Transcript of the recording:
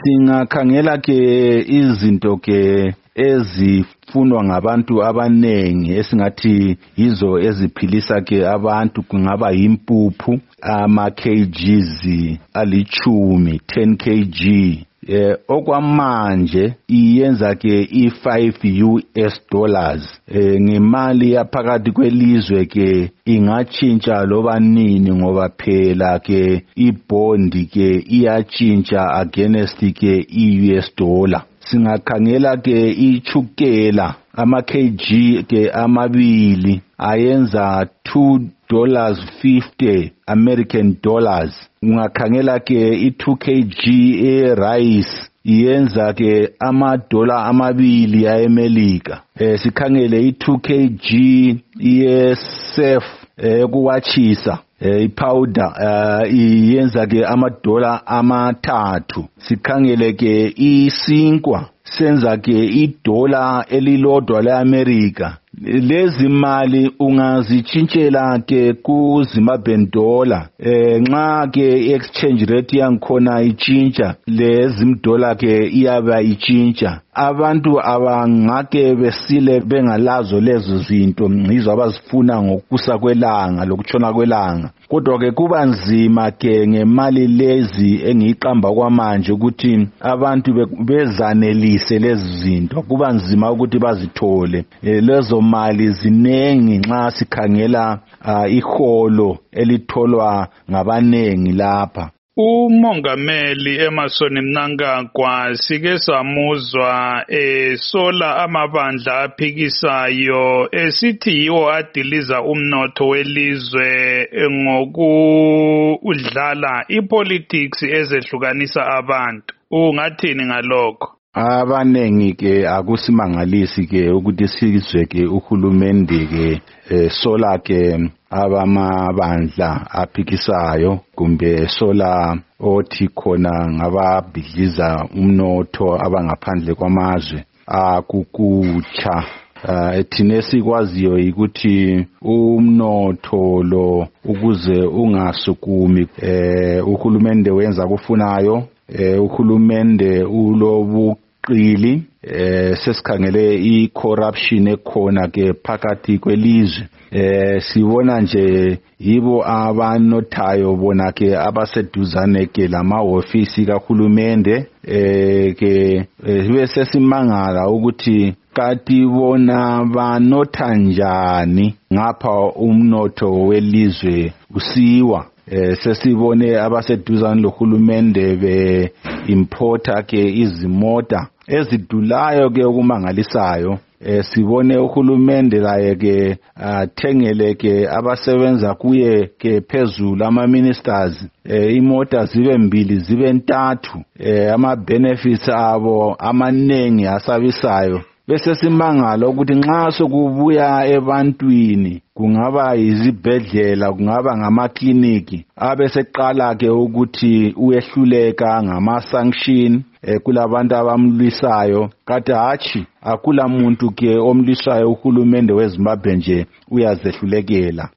Singakhangela ke izinto ke ezifunwa ngabantu abanengi esingathi yizo eziphilisa ke abantu, kungaba yimpuphu ama-kgs ali-10 10 kg. Okwamanje iyenza ke i-5 US dollars. Ngemali yaphakathi kwelizwe ke ingatshintsha loba nini ngoba phela ke ibhondi ke iyatshintsha against ke i-US dollar. Singakhangela ke ichukela ama-kg ke amabili ayenza $2.50 American dollars. Ungakhangela ke i-2 kg e-rice iyenza ke amadola amabili ayemelika. Sikhangele i-2 kg ye-surf kuwachisa i-powder iyenza ke amadola $3. Sikhangele ke isinkwa senza ke idola elilodwa le-America. Lezi mali ungazitshintshela ke ku Zimbabwean dollar. Nxa ke exchange rate yankhona itshintsha, lezi dollar ke iyaba itshintsha. Abantu abangake besile bengalazo lezo zinto ngizo abazifuna ngokusa kwelanga lokutshona kwelanga. Kodwa ke kuba nzima ke ngemali lezi engiyiqamba kwamanje ukuthi abantu bezanelise lezi zinto. Kuba nzima ukuthi bazithole. Lezo mali zinengi nxa sikhangela iholo elitholwa ngabanengi lapha. Umongameli Emmerson Mnangagwa sike samuzwa sola amabandla aphikisayo esithi yiwo adiliza umnotho welizwe ngokudlala ipolitics ezehlukanisa abantu. Ungathini ngalokho? Abanengi ke akusimangalisi ke ukuthi sizwe ke uhulumende ke sola ke abamabandla aphikisayo kumbe sola othi khona ngababhidliza umnotho abangaphandle kwamazwe akukutsha. Thina esikwaziyo ukuthi umnotho lo ukuze ungasukumi uhulumende wenza kufunayo. Uhulumende ulobuqili sesikhangele i-corruption ekhona ke phakathi kwelizwe. Sibona nje yibo abanothayo bona ke abaseduzane ke lamahofisi kahulumende ke bese simangala ukuthi kati bona banotha njani ngapha umnotho welizwe usiwa. Sesibone abaseduzane lohulumende be importa ke izimota ezidulayo ke okumangalisayo. Sibone uhulumende laye ke athengele ke abasebenza kuye ke phezulu ama-ministers imota zibe 2 zibe 3 ama-benefits abo amanengi asabisayo. Bese simangala ukuthi nxa sokubuya ebantwini kungaba izibhedlela kungaba ngamakliniki abeseqala ke ukuthi uyehluleka ngama-sanction kulabantu abamlisayo kade hatshi akula muntu ke omlisayo uhulumende weZimbabwe nje uyazehlulekela.